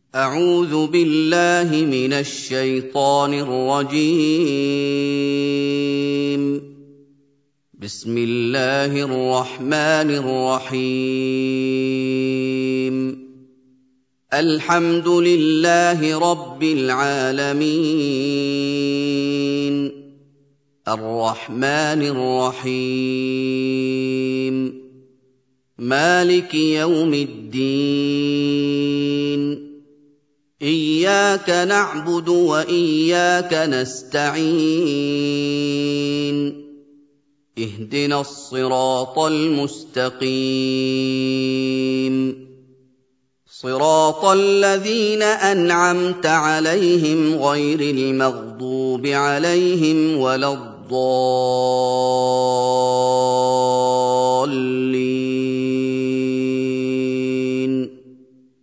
أعوذ بالله من الشيطان الرجيم. بسم الله الرحمن الرحيم. الحمد لله رب العالمين. الرحمن الرحيم. مالك يوم الدين. إياك نعبد وإياك نستعين. اهدنا الصراط المستقيم. صراط الذين أنعمت عليهم غير المغضوب عليهم ولا الضالين.